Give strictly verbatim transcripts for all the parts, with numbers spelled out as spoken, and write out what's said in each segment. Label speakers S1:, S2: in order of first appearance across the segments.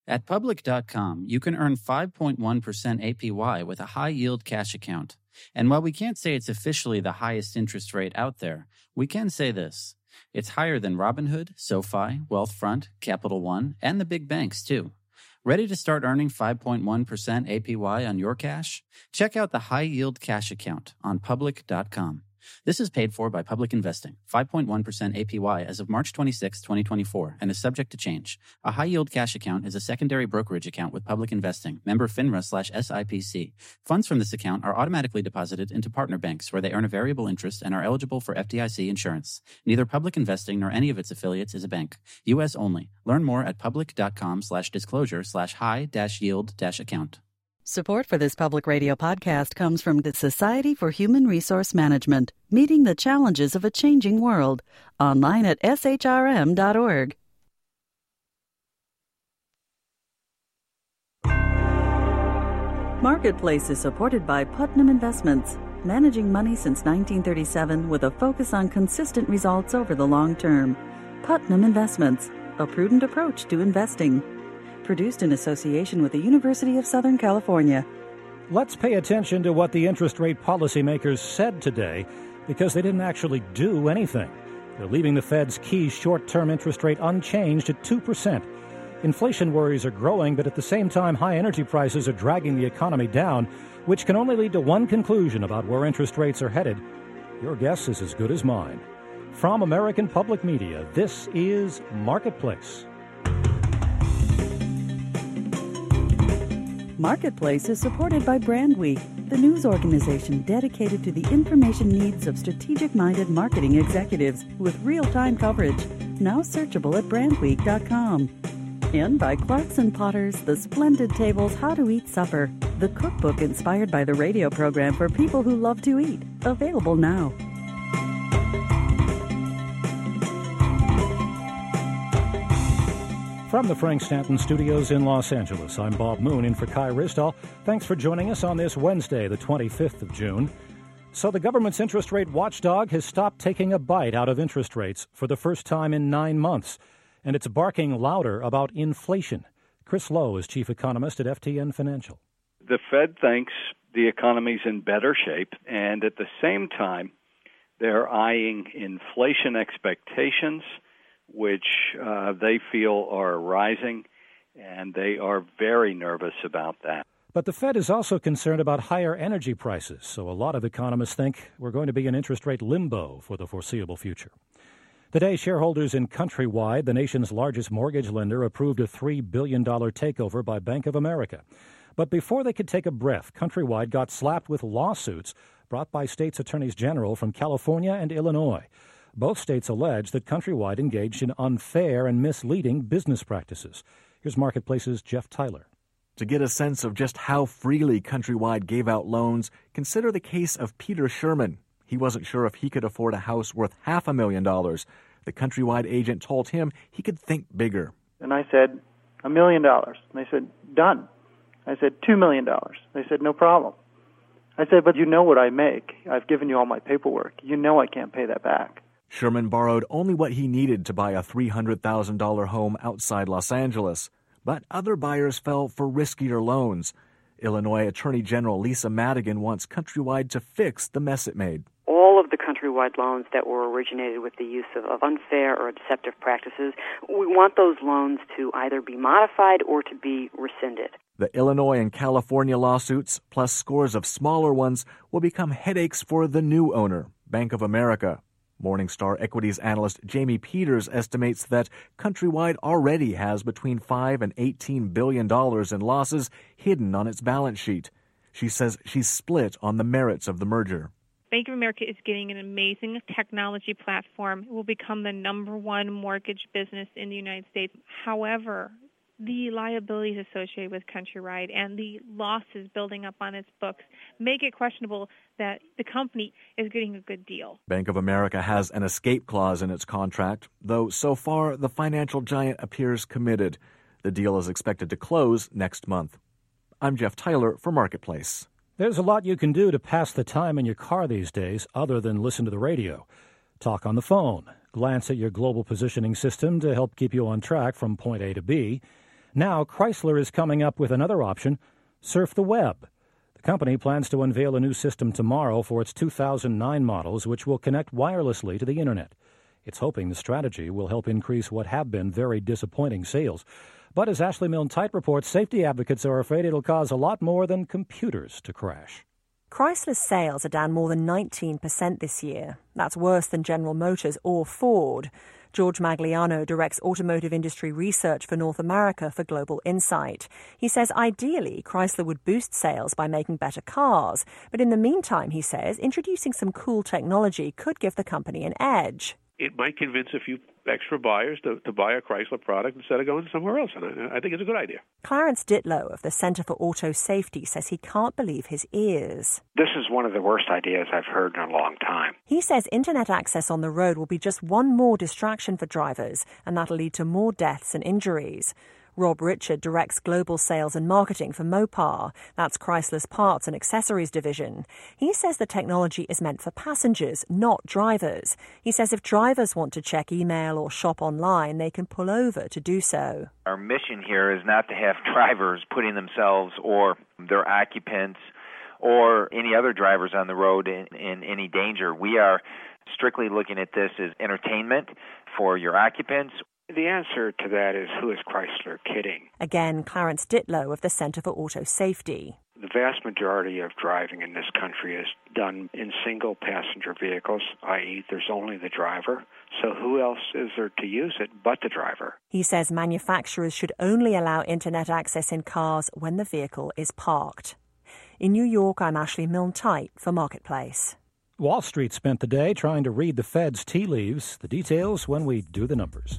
S1: At Public dot com, you can earn five point one percent A P Y with a high-yield cash account. And while we can't say it's officially the highest interest rate out there, we can say this. It's higher than Robinhood, SoFi, Wealthfront, Capital One, and the big banks, too. Ready to start earning five point one percent A P Y on your cash? Check out the high-yield cash account on Public dot com. This is paid for by Public Investing, five point one percent A P Y as of March twenty-sixth, twenty twenty-four, and is subject to change. A high-yield cash account is a secondary brokerage account with Public Investing, member FINRA slash S I P C. Funds from this account are automatically deposited into partner banks where they earn a variable interest and are eligible for F D I C insurance. Neither Public Investing nor any of its affiliates is a bank. U S only. Learn more at Public dot com slash disclosure slash high dash yield dash account.
S2: Support for this public radio podcast comes from the Society for Human Resource Management, meeting the challenges of a changing world. Online at S H R M dot org. Marketplace is supported by Putnam Investments, managing money since nineteen thirty-seven with a focus on consistent results over the long term. Putnam Investments, a prudent approach to investing. Produced in association with the University of Southern California.
S3: Let's pay attention to what the interest rate policymakers said today, because they didn't actually do anything. They're leaving the Fed's key short-term interest rate unchanged at two percent. Inflation worries are growing, but at the same time, high energy prices are dragging the economy down, which can only lead to one conclusion about where interest rates are headed. Your guess is as good as mine. From American Public Media, this is Marketplace.
S2: Marketplace is supported by Brand Week, the news organization dedicated to the information needs of strategic-minded marketing executives with real-time coverage, now searchable at brand week dot com. And by Clarkson Potters, The Splendid Tables How to Eat Supper, the cookbook inspired by the radio program for people who love to eat, available now.
S3: From the Frank Stanton Studios in Los Angeles, I'm Bob Moon in for Kai Risdall. Thanks for joining us on this Wednesday, the twenty-fifth of June. So the government's interest rate watchdog has stopped taking a bite out of interest rates for the first time in nine months, and it's barking louder about inflation. Chris Lowe is chief economist at F T N Financial.
S4: The Fed thinks the economy's in better shape, and at the same time, they're eyeing inflation expectations, which uh, they feel are rising, and they are very nervous about that.
S3: But the Fed is also concerned about higher energy prices, so a lot of economists think we're going to be in interest rate limbo for the foreseeable future. Today, shareholders in Countrywide, the nation's largest mortgage lender, approved a three billion dollars takeover by Bank of America. But before they could take a breath, Countrywide got slapped with lawsuits brought by states' attorneys general from California and Illinois. Both states allege that Countrywide engaged in unfair and misleading business practices. Here's Marketplace's Jeff Tyler.
S5: To get a sense of just how freely Countrywide gave out loans, consider the case of Peter Sherman. He wasn't sure if he could afford a house worth half a million dollars. The Countrywide agent told him he could think bigger.
S6: And I said, a million dollars. And they said, done. I said, two million dollars. They said, no problem. I said, but you know what I make. I've given you all my paperwork. You know I can't pay that back.
S5: Sherman borrowed only what he needed to buy a three hundred thousand dollars home outside Los Angeles. But other buyers fell for riskier loans. Illinois Attorney General Lisa Madigan wants Countrywide to fix the mess it made.
S7: All of the Countrywide loans that were originated with the use of, of unfair or deceptive practices, we want those loans to either be modified or to be rescinded.
S5: The Illinois and California lawsuits, plus scores of smaller ones, will become headaches for the new owner, Bank of America. Morningstar equities analyst Jamie Peters estimates that Countrywide already has between five and eighteen billion dollars in losses hidden on its balance sheet. She says she's split on the merits of the merger.
S8: Bank of America is getting an amazing technology platform. It will become the number one mortgage business in the United States. However, the liabilities associated with Countrywide and the losses building up on its books make it questionable that the company is getting a good deal.
S5: Bank of America has an escape clause in its contract, though so far the financial giant appears committed. The deal is expected to close next month. I'm Jeff Tyler for Marketplace.
S3: There's a lot you can do to pass the time in your car these days other than listen to the radio. Talk on the phone, glance at your global positioning system to help keep you on track from point A to B, Now Chrysler is coming up with another option, surf the web. The company plans to unveil a new system tomorrow for its two thousand nine models, which will connect wirelessly to the Internet. It's hoping the strategy will help increase what have been very disappointing sales. But as Ashley Milne-Tyte reports, safety advocates are afraid it'll cause a lot more than computers to crash.
S9: Chrysler's sales are down more than nineteen percent this year. That's worse than General Motors or Ford. George Magliano directs automotive industry research for North America for Global Insight. He says ideally Chrysler would boost sales by making better cars. But in the meantime, he says, introducing some cool technology could give the company an edge.
S10: It might convince a few extra buyers to, to buy a Chrysler product instead of going somewhere else, and I, I think it's a good idea.
S9: Clarence Ditlow of the Center for Auto Safety says he can't believe his ears.
S11: This is one of the worst ideas I've heard in a long time.
S9: He says internet access on the road will be just one more distraction for drivers, and that'll lead to more deaths and injuries. Rob Richard directs global sales and marketing for Mopar. That's Chrysler's parts and accessories division. He says the technology is meant for passengers, not drivers. He says if drivers want to check email or shop online, they can pull over to do so.
S12: Our mission here is not to have drivers putting themselves or their occupants or any other drivers on the road in, in any danger. We are strictly looking at this as entertainment for your occupants.
S11: The answer to that is, who is Chrysler kidding?
S9: Again, Clarence Ditlow of the Center for Auto Safety.
S11: The vast majority of driving in this country is done in single-passenger vehicles, that is there's only the driver. So who else is there to use it but the driver?
S9: He says manufacturers should only allow internet access in cars when the vehicle is parked. In New York, I'm Ashley Milne-Tyte for Marketplace.
S3: Wall Street spent the day trying to read the Fed's tea leaves. The details when we do the numbers.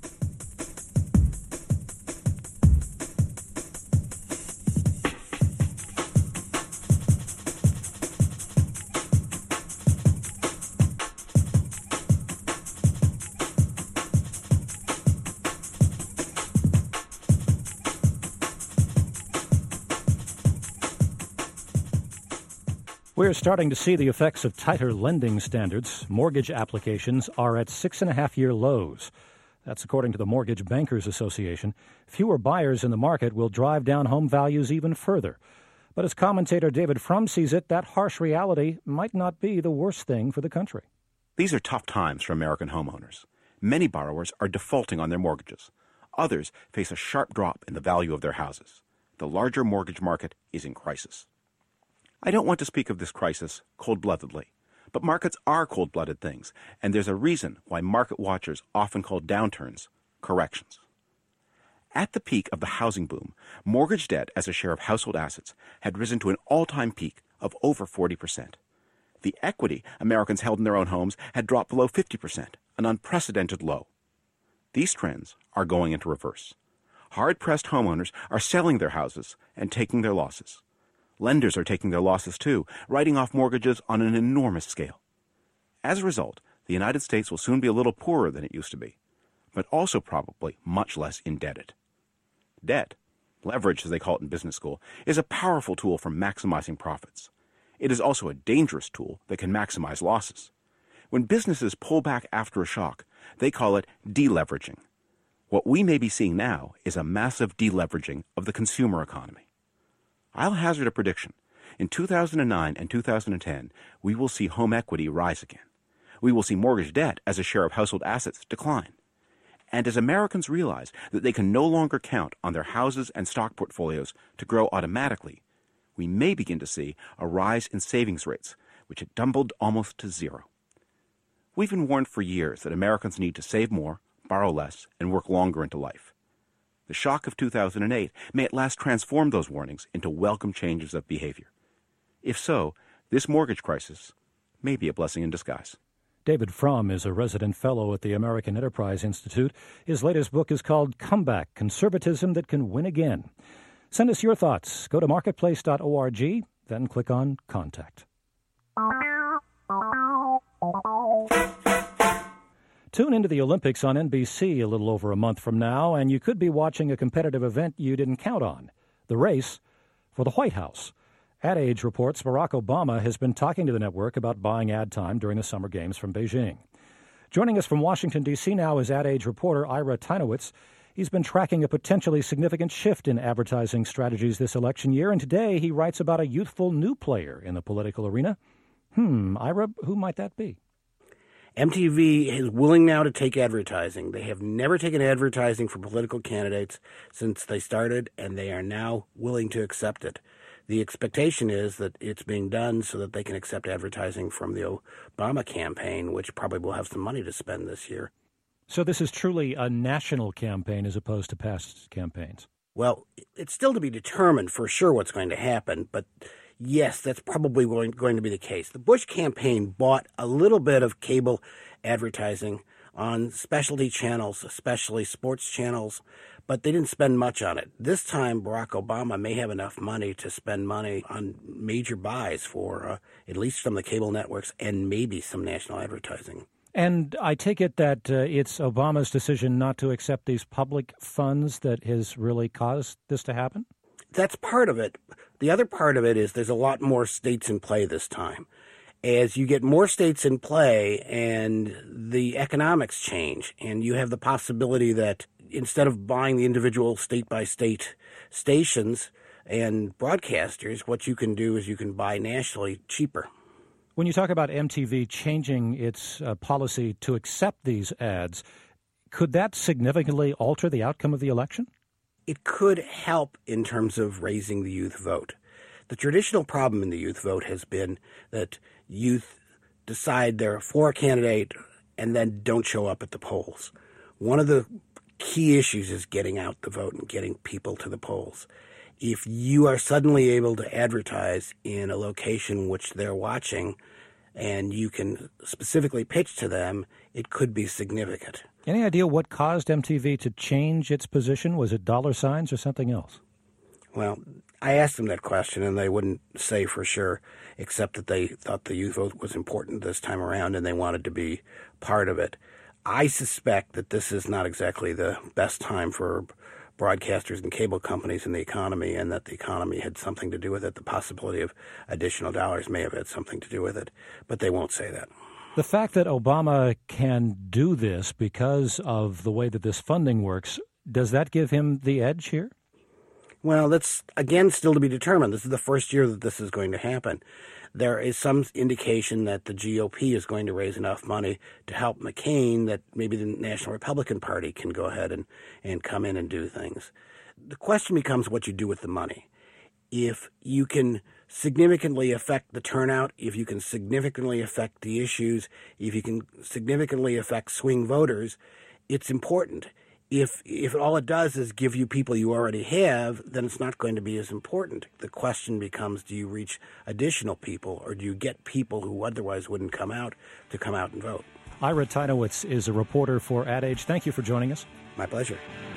S3: We're starting to see the effects of tighter lending standards. Mortgage applications are at six-and-a-half-year lows. That's according to the Mortgage Bankers Association. Fewer buyers in the market will drive down home values even further. But as commentator David Frum sees it, that harsh reality might not be the worst thing for the country.
S13: These are tough times for American homeowners. Many borrowers are defaulting on their mortgages. Others face a sharp drop in the value of their houses. The larger mortgage market is in crisis. I don't want to speak of this crisis cold-bloodedly, but markets are cold-blooded things, and there's a reason why market watchers often call downturns corrections. At the peak of the housing boom, mortgage debt as a share of household assets had risen to an all-time peak of over forty percent. The equity Americans held in their own homes had dropped below fifty percent, an unprecedented low. These trends are going into reverse. Hard-pressed homeowners are selling their houses and taking their losses. Lenders are taking their losses, too, writing off mortgages on an enormous scale. As a result, the United States will soon be a little poorer than it used to be, but also probably much less indebted. Debt, leverage as they call it in business school, is a powerful tool for maximizing profits. It is also a dangerous tool that can maximize losses. When businesses pull back after a shock, they call it deleveraging. What we may be seeing now is a massive deleveraging of the consumer economy. I'll hazard a prediction. In two thousand nine and two thousand ten, we will see home equity rise again. We will see mortgage debt as a share of household assets decline. And as Americans realize that they can no longer count on their houses and stock portfolios to grow automatically, we may begin to see a rise in savings rates, which had tumbled almost to zero. We've been warned for years that Americans need to save more, borrow less, and work longer into life. The shock of two thousand eight may at last transform those warnings into welcome changes of behavior. If so, this mortgage crisis may be a blessing in disguise.
S3: David Frum is a resident fellow at the American Enterprise Institute. His latest book is called Comeback: Conservatism That Can Win Again. Send us your thoughts. Go to marketplace dot org, then click on Contact. Tune into the Olympics on N B C a little over a month from now, and you could be watching a competitive event you didn't count on, the race for the White House. Ad Age reports Barack Obama has been talking to the network about buying ad time during the Summer Games from Beijing. Joining us from Washington, D C now is Ad Age reporter Ira Tynowitz. He's been tracking a potentially significant shift in advertising strategies this election year, and today he writes about a youthful new player in the political arena. Hmm, Ira, who might that be?
S14: M T V is willing now to take advertising. They have never taken advertising for political candidates since they started, and they are now willing to accept it. The expectation is that it's being done so that they can accept advertising from the Obama campaign, which probably will have some money to spend this year.
S3: So this is truly a national campaign as opposed to past campaigns?
S14: Well, it's still to be determined for sure what's going to happen, but yes, that's probably going, going to be the case. The Bush campaign bought a little bit of cable advertising on specialty channels, especially sports channels, but they didn't spend much on it. This time, Barack Obama may have enough money to spend money on major buys for uh, at least some of the cable networks and maybe some national advertising.
S3: And I take it that uh, it's Obama's decision not to accept these public funds that has really caused this to happen?
S14: That's part of it. The other part of it is there's a lot more states in play this time. As you get more states in play and the economics change, and you have the possibility that instead of buying the individual state-by-state stations and broadcasters, what you can do is you can buy nationally cheaper.
S3: When you talk about M T V changing its uh, policy to accept these ads, could that significantly alter the outcome of the election?
S14: It could help in terms of raising the youth vote. The traditional problem in the youth vote has been that youth decide they're for a candidate and then don't show up at the polls. One of the key issues is getting out the vote and getting people to the polls. If you are suddenly able to advertise in a location which they're watching and you can specifically pitch to them, it could be significant.
S3: Any idea what caused M T V to change its position? Was it dollar signs or something else?
S14: Well, I asked them that question, and they wouldn't say for sure, except that they thought the youth vote was important this time around, and they wanted to be part of it. I suspect that this is not exactly the best time for broadcasters and cable companies in the economy, and that the economy had something to do with it. The possibility of additional dollars may have had something to do with it, but they won't say that.
S3: The fact that Obama can do this because of the way that this funding works, does that give him the edge here?
S14: Well, that's, again, still to be determined. This is the first year that this is going to happen. There is some indication that the G O P is going to raise enough money to help McCain that maybe the National Republican Party can go ahead and, and come in and do things. The question becomes what you do with the money. If you can significantly affect the turnout, if you can significantly affect the issues, if you can significantly affect swing voters, it's important. If if all it does is give you people you already have, then it's not going to be as important. The question becomes, do you reach additional people, or do you get people who otherwise wouldn't come out to come out and vote?
S3: Ira Tynowitz is a reporter for Ad Age. Thank you for joining us.
S14: My pleasure.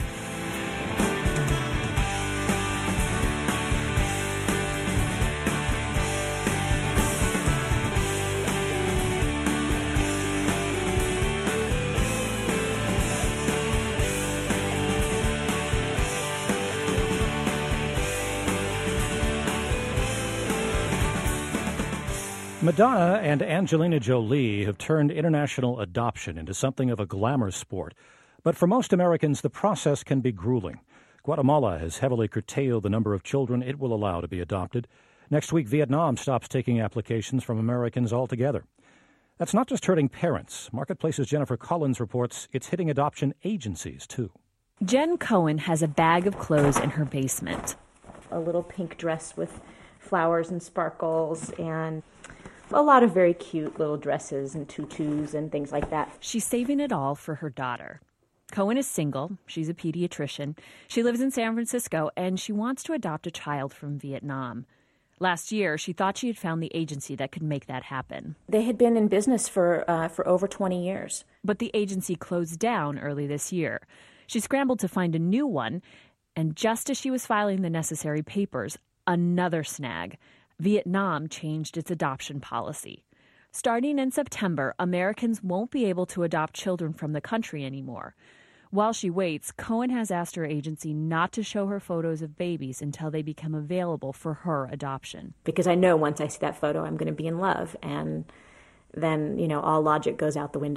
S3: Madonna and Angelina Jolie have turned international adoption into something of a glamour sport. But for most Americans, the process can be grueling. Guatemala has heavily curtailed the number of children it will allow to be adopted. Next week, Vietnam stops taking applications from Americans altogether. That's not just hurting parents. Marketplace's Jennifer Collins reports it's hitting adoption agencies, too.
S15: Jen Cohen has a bag of clothes in her basement.
S16: A little pink dress with flowers and sparkles, and a lot of very cute little dresses and tutus and things like that.
S15: She's saving it all for her daughter. Cohen is single. She's a pediatrician. She lives in San Francisco, and she wants to adopt a child from Vietnam. Last year, she thought she had found the agency that could make that happen.
S16: They had been in business for uh, for over twenty years.
S15: But the agency closed down early this year. She scrambled to find a new one, and just as she was filing the necessary papers, another snag. Vietnam changed its adoption policy. Starting in September, Americans won't be able to adopt children from the country anymore. While she waits, Cohen has asked her agency not to show her photos of babies until they become available for her adoption.
S16: Because I know once I see that photo, I'm going to be in love, and then, you know, all logic goes out the window.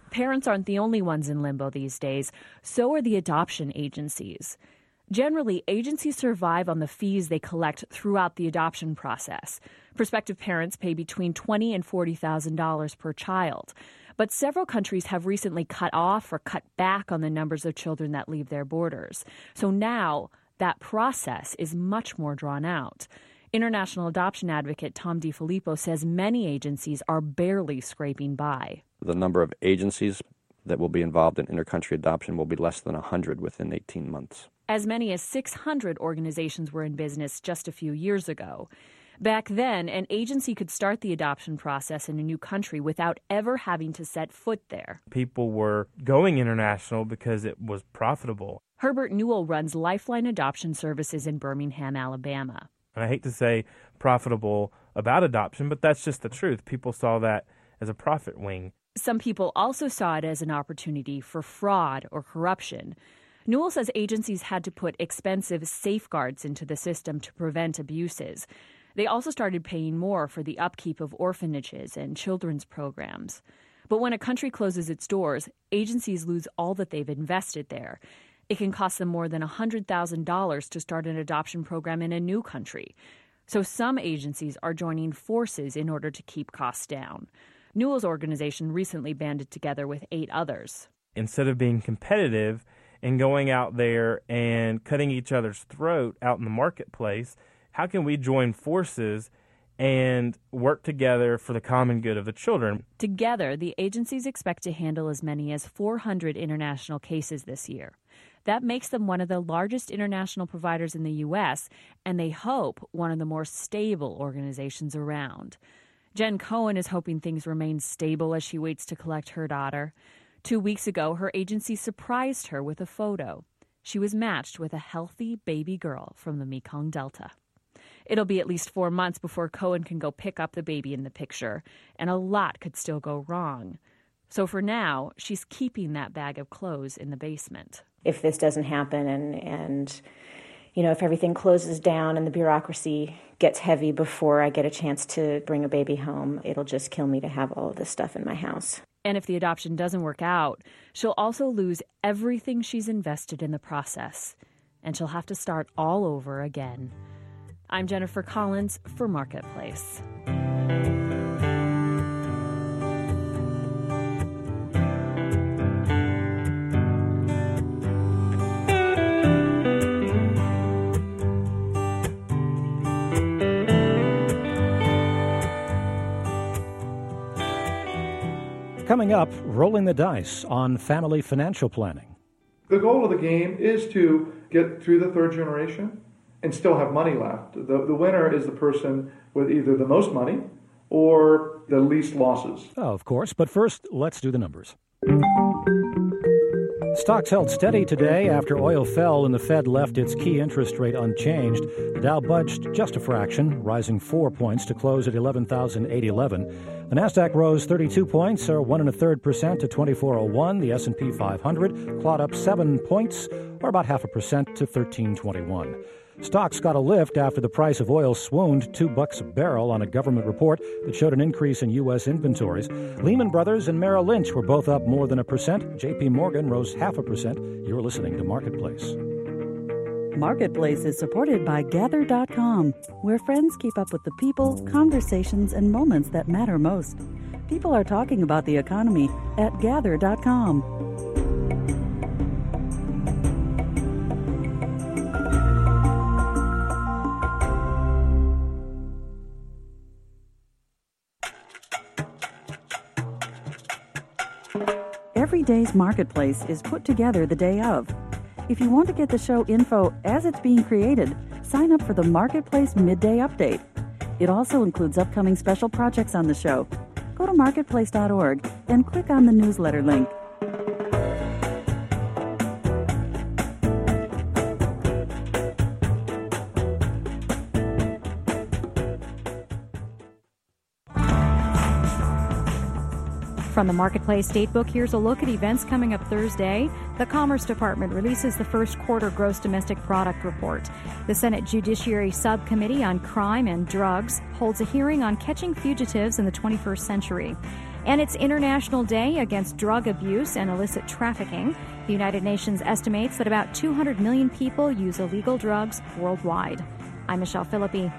S15: Parents aren't the only ones in limbo these days. So are the adoption agencies. Generally, agencies survive on the fees they collect throughout the adoption process. Prospective parents pay between twenty thousand dollars and forty thousand dollars per child. But several countries have recently cut off or cut back on the numbers of children that leave their borders. So now that process is much more drawn out. International adoption advocate Tom DiFilippo says many agencies are barely scraping by.
S17: The number of agencies that will be involved in intercountry adoption will be less than one hundred within eighteen months.
S15: As many as six hundred organizations were in business just a few years ago. Back then, an agency could start the adoption process in a new country without ever having to set foot there.
S18: People were going international because it was profitable.
S15: Herbert Newell runs Lifeline Adoption Services in Birmingham, Alabama.
S18: And I hate to say profitable about adoption, but that's just the truth. People saw that as a profit wing.
S15: Some people also saw it as an opportunity for fraud or corruption. Newell says agencies had to put expensive safeguards into the system to prevent abuses. They also started paying more for the upkeep of orphanages and children's programs. But when a country closes its doors, agencies lose all that they've invested there. It can cost them more than one hundred thousand dollars to start an adoption program in a new country. So some agencies are joining forces in order to keep costs down. Newell's organization recently banded together with eight others.
S18: Instead of being competitive and going out there and cutting each other's throat out in the marketplace, how can we join forces and work together for the common good of the children?
S15: Together, the agencies expect to handle as many as four hundred international cases this year. That makes them one of the largest international providers in the U S, and they hope one of the more stable organizations around. Jen Cohen is hoping things remain stable as she waits to collect her daughter. Two weeks ago, her agency surprised her with a photo. She was matched with a healthy baby girl from the Mekong Delta. It'll be at least four months before Cohen can go pick up the baby in the picture, and a lot could still go wrong. So for now, she's keeping that bag of clothes in the basement.
S16: If this doesn't happen and, and you know, if everything closes down and the bureaucracy gets heavy before I get a chance to bring a baby home, it'll just kill me to have all of this stuff in my house.
S15: And if the adoption doesn't work out, she'll also lose everything she's invested in the process, and she'll have to start all over again. I'm Jennifer Collins for Marketplace.
S3: Coming up, rolling the dice on family financial planning.
S19: The goal of the game is to get through the third generation and still have money left. The, the winner is the person with either the most money or the least losses.
S3: Oh, of course, but first, let's do the numbers. Stocks held steady today after oil fell and the Fed left its key interest rate unchanged. The Dow budged just a fraction, rising four points to close at eleven thousand eight hundred eleven. The Nasdaq rose thirty-two points, or one and a third percent, to twenty-four oh one. The S and P five hundred clawed up seven points, or about half a percent, to thirteen twenty-one. Stocks got a lift after the price of oil swooned two bucks a barrel on a government report that showed an increase in U S inventories. Lehman Brothers and Merrill Lynch were both up more than a percent. J P Morgan rose half a percent. You're listening to Marketplace.
S2: Marketplace is supported by Gather dot com, where friends keep up with the people, conversations, and moments that matter most. People are talking about the economy at Gather dot com. Every day's Marketplace is put together the day of. If you want to get the show info as it's being created, sign up for the Marketplace Midday Update. It also includes upcoming special projects on the show. Go to marketplace dot org and click on the newsletter link.
S20: From the Marketplace Datebook, here's a look at events coming up Thursday. The Commerce Department releases the first quarter gross domestic product report. The Senate Judiciary Subcommittee on Crime and Drugs holds a hearing on catching fugitives in the twenty-first century. And it's International Day Against Drug Abuse and Illicit Trafficking. The United Nations estimates that about two hundred million people use illegal drugs worldwide. I'm Michelle Philippi.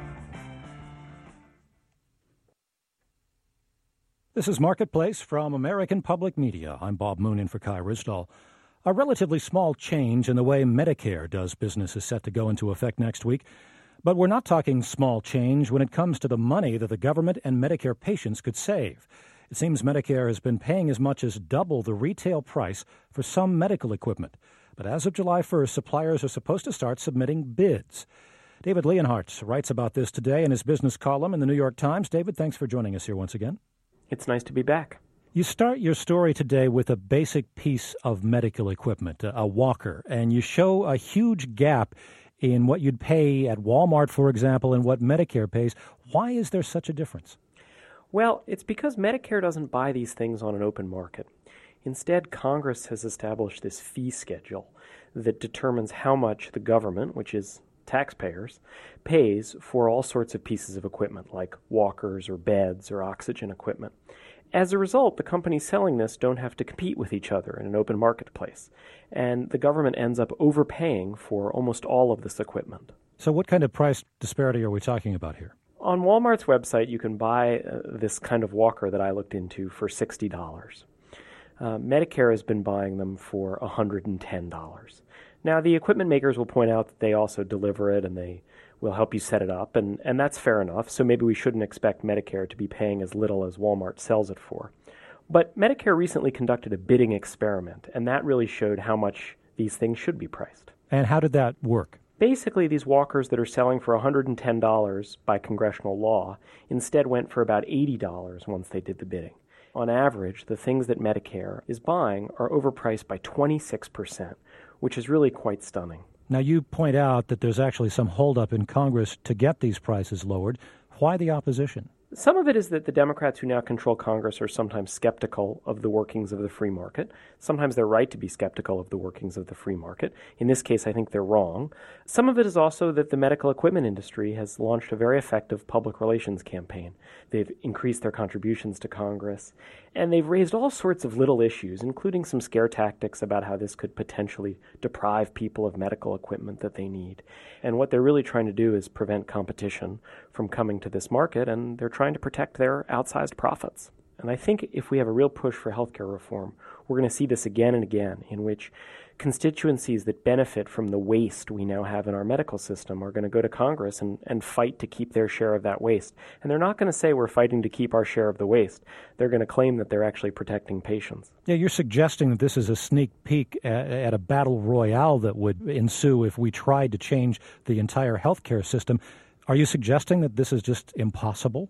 S3: This is Marketplace from American Public Media. I'm Bob Moon in for Kai Risdall. A relatively small change in the way Medicare does business is set to go into effect next week. But we're not talking small change when it comes to the money that the government and Medicare patients could save. It seems Medicare has been paying as much as double the retail price for some medical equipment. But as of July first, suppliers are supposed to start submitting bids. David Leonhardt writes about this today in his business column in the New York Times. David, thanks for joining us here once again.
S21: It's nice to be back.
S3: You start your story today with a basic piece of medical equipment, a walker, and you show a huge gap in what you'd pay at Walmart, for example, and what Medicare pays. Why is there such a difference?
S21: Well, it's because Medicare doesn't buy these things on an open market. Instead, Congress has established this fee schedule that determines how much the government, which is taxpayers, pays for all sorts of pieces of equipment, like walkers or beds or oxygen equipment. As a result, the companies selling this don't have to compete with each other in an open marketplace, and the government ends up overpaying for almost all of this equipment.
S3: So what kind of price disparity are we talking about here?
S21: On Walmart's website, you can buy uh, this kind of walker that I looked into for sixty dollars. Uh, Medicare has been buying them for one hundred ten dollars. Now, the equipment makers will point out that they also deliver it and they will help you set it up, and, and that's fair enough, so maybe we shouldn't expect Medicare to be paying as little as Walmart sells it for. But Medicare recently conducted a bidding experiment, and that really showed how much these things should be priced.
S3: And how did that work?
S21: Basically, these walkers that are selling for one hundred ten dollars by congressional law instead went for about eighty dollars once they did the bidding. On average, the things that Medicare is buying are overpriced by twenty-six percent, which is really quite stunning.
S3: Now, you point out that there's actually some holdup in Congress to get these prices lowered. Why the opposition?
S21: Some of it is that the Democrats who now control Congress are sometimes skeptical of the workings of the free market. Sometimes they're right to be skeptical of the workings of the free market. In this case, I think they're wrong. Some of it is also that the medical equipment industry has launched a very effective public relations campaign. They've increased their contributions to Congress, and they've raised all sorts of little issues, including some scare tactics about how this could potentially deprive people of medical equipment that they need. And what they're really trying to do is prevent competition from coming to this market, and they're trying to protect their outsized profits. And I think if we have a real push for healthcare reform, we're going to see this again and again, in which constituencies that benefit from the waste we now have in our medical system are going to go to Congress and, and fight to keep their share of that waste. And they're not going to say we're fighting to keep our share of the waste. They're going to claim that they're actually protecting patients.
S3: Yeah, you're suggesting that this is a sneak peek at, at a battle royale that would ensue if we tried to change the entire healthcare system. Are you suggesting that this is just impossible?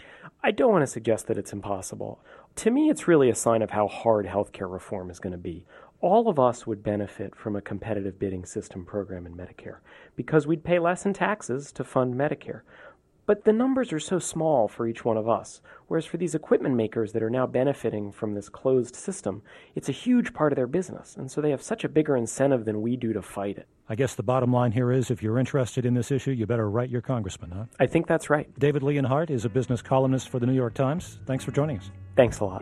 S21: I don't want to suggest that it's impossible. To me, it's really a sign of how hard healthcare reform is going to be. All of us would benefit from a competitive bidding system program in Medicare because we'd pay less in taxes to fund Medicare. But the numbers are so small for each one of us, whereas for these equipment makers that are now benefiting from this closed system, it's a huge part of their business, and so they have such a bigger incentive than we do to fight it.
S3: I guess the bottom line here is if you're interested in this issue, you better write your congressman, huh?
S21: I think that's right.
S3: David Leonhardt is a business columnist for the New York Times. Thanks for joining us.
S21: Thanks a lot.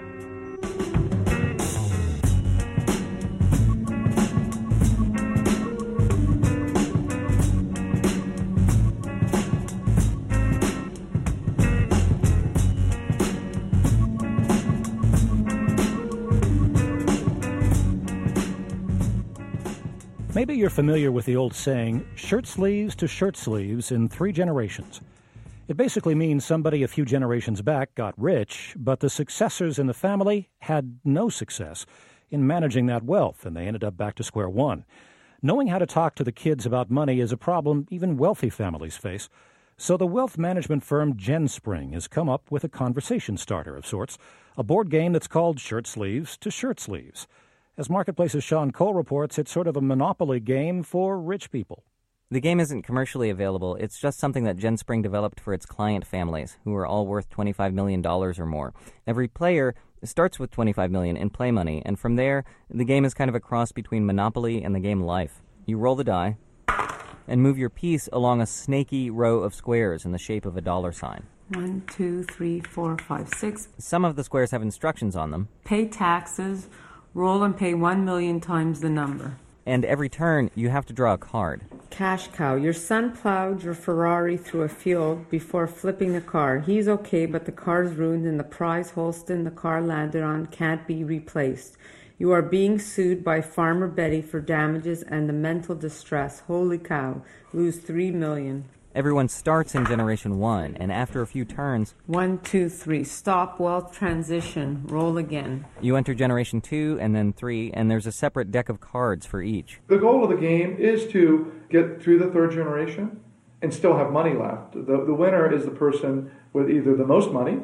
S3: Maybe you're familiar with the old saying, shirt sleeves to shirt sleeves in three generations. It basically means somebody a few generations back got rich, but the successors in the family had no success in managing that wealth, and they ended up back to square one. Knowing how to talk to the kids about money is a problem even wealthy families face. So the wealth management firm GenSpring has come up with a conversation starter of sorts, a board game that's called Shirt Sleeves to Shirt Sleeves. As Marketplace's Sean Cole reports, it's sort of a monopoly game for rich people.
S22: The game isn't commercially available. It's just something that GenSpring developed for its client families, who are all worth twenty-five million dollars or more. Every player starts with twenty-five million dollars in play money, and from there, the game is kind of a cross between Monopoly and the game Life. You roll the die and move your piece along a snaky row of squares in the shape of a dollar sign.
S1: One, two, three, four, five, six.
S22: Some of the squares have instructions on them.
S1: Pay taxes, roll and pay one million times the number.
S22: And every turn, you have to draw a card.
S1: Cash cow. Your son plowed your Ferrari through a field before flipping the car. He's okay, but the car's ruined and the prize Holston the car landed on can't be replaced. You are being sued by Farmer Betty for damages and the mental distress. Holy cow. Lose three million.
S22: Everyone starts in Generation one, and after a few turns...
S1: One, two, three. Stop, wealth, transition. Roll again.
S22: You enter Generation two, and then three, and there's a separate deck of cards for each.
S19: The goal of the game is to get through the third generation and still have money left. The, the winner is the person with either the most money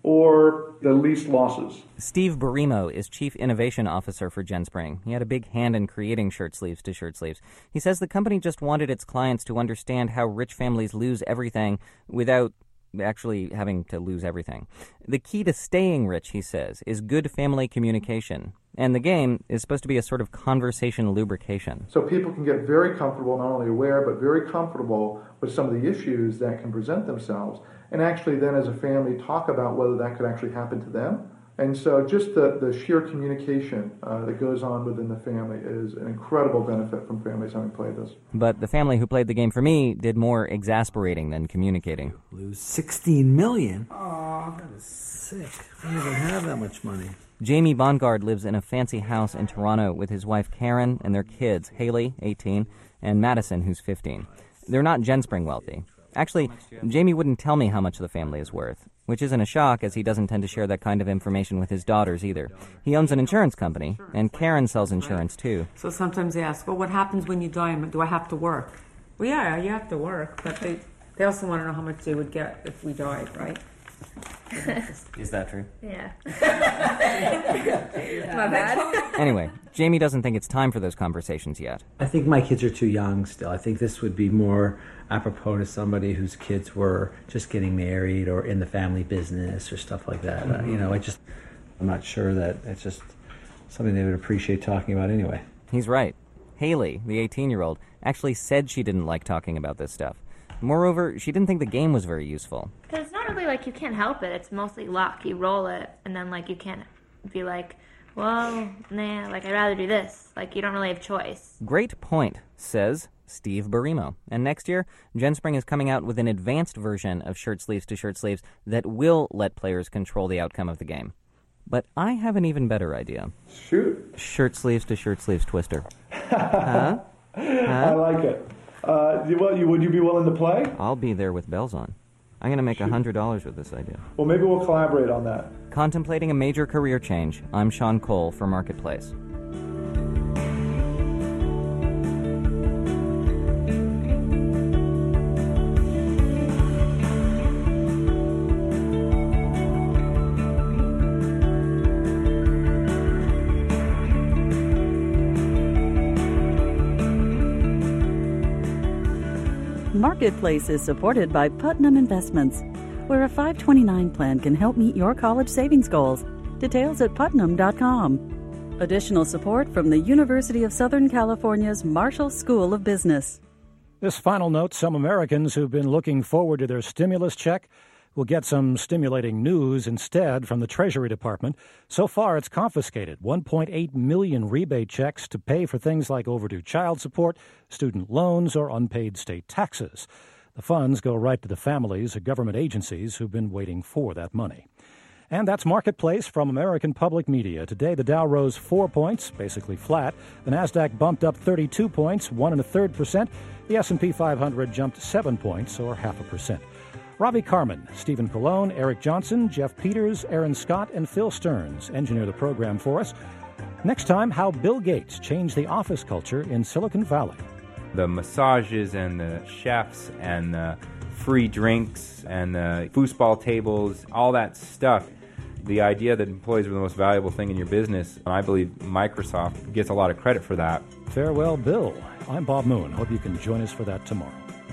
S19: or the least losses.
S22: Steve Barimo is Chief Innovation Officer for GenSpring. He had a big hand in creating Shirt Sleeves to Shirt Sleeves. He says the company just wanted its clients to understand how rich families lose everything without actually having to lose everything. The key to staying rich, he says, is good family communication. And the game is supposed to be a sort of conversation lubrication.
S19: So people can get very comfortable, not only aware, but very comfortable with some of the issues that can present themselves. And actually then as a family talk about whether that could actually happen to them. And so just the, the sheer communication uh, that goes on within the family is an incredible benefit from families having played this.
S22: But the family who played the game for me did more exasperating than communicating.
S4: Lose sixteen million dollars? Oh, that is sick. I don't even have that much money.
S22: Jamie Bongard lives in a fancy house in Toronto with his wife Karen and their kids, Haley, eighteen, and Madison, who's fifteen. They're not GenSpring wealthy. Actually, Jamie wouldn't tell me how much the family is worth, which isn't a shock as he doesn't tend to share that kind of information with his daughters either. He owns an insurance company, and Karen sells insurance too.
S1: So sometimes they ask, well, what happens when you die? Do I have to work? Well, yeah, you have to work, but they, they also want to know how much they would get if we died, right?
S22: Is that true?
S23: Yeah. My bad.
S22: Anyway, Jamie doesn't think it's time for those conversations yet.
S4: I think my kids are too young still. I think this would be more apropos to somebody whose kids were just getting married or in the family business or stuff like that. Mm-hmm. Uh, you know, I just, I'm not sure that it's just something they would appreciate talking about anyway.
S22: He's right. Haley, the eighteen-year-old, actually said she didn't like talking about this stuff. Moreover, she didn't think the game was very useful.
S23: Because it's not really like you can't help it. It's mostly luck. You roll it, and then like you can't be like, well, nah, like I'd rather do this. Like you don't really have choice.
S22: Great point, says Steve Barimo. And next year, GenSpring is coming out with an advanced version of Shirt Sleeves to Shirt Sleeves that will let players control the outcome of the game. But I have an even better idea.
S19: Shoot.
S22: Shirt Sleeves to Shirt Sleeves Twister. huh? Huh?
S19: I like it. Uh, well, you, would you be willing to play?
S22: I'll be there with bells on. I'm going to make one hundred dollars with this idea.
S19: Well, maybe we'll collaborate on that.
S22: Contemplating a major career change, I'm Sean Cole for Marketplace.
S2: Marketplace is supported by Putnam Investments, where a five twenty-nine plan can help meet your college savings goals. Details at putnam dot com. Additional support from the University of Southern California's Marshall School of Business.
S3: This final note, some Americans who've been looking forward to their stimulus check will get some stimulating news instead from the Treasury Department. So far, it's confiscated one point eight million rebate checks to pay for things like overdue child support, student loans, or unpaid state taxes. The funds go right to the families of government agencies who've been waiting for that money. And that's Marketplace from American Public Media. Today, the Dow rose four points, basically flat. The Nasdaq bumped up thirty-two points, one and a third percent. The S and P five hundred jumped seven points, or half a percent. Ravi Carmen, Stephen Colon, Eric Johnson, Jeff Peters, Aaron Scott, and Phil Stearns engineer the program for us. Next time, how Bill Gates changed the office culture in Silicon Valley.
S24: The massages and the chefs and the free drinks and the foosball tables, all that stuff. The idea that employees are the most valuable thing in your business, and I believe Microsoft gets a lot of credit for that.
S3: Farewell, Bill. I'm Bob Moon. Hope you can join us for that tomorrow.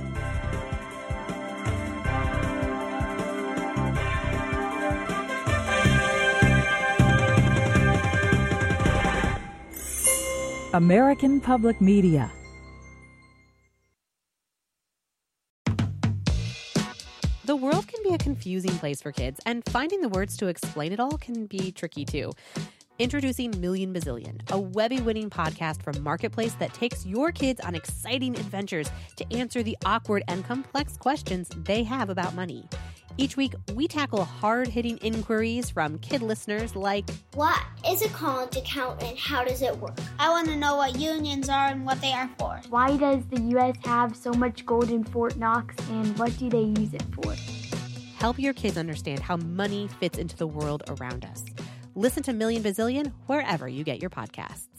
S25: American Public Media.
S5: The world can be a confusing place for kids, and finding the words to explain it all can be tricky too. Introducing Million Bazillion, a Webby-winning podcast from Marketplace that takes your kids on exciting adventures to answer the awkward and complex questions they have about money. Each week, we tackle hard-hitting inquiries from kid listeners like,
S6: what is a college account and how does it work? I want to know what unions are and what they are for.
S7: Why does the U S have so much gold in Fort Knox, and what do they use it for?
S5: Help your kids understand how money fits into the world around us. Listen to Million Bazillion wherever you get your podcasts.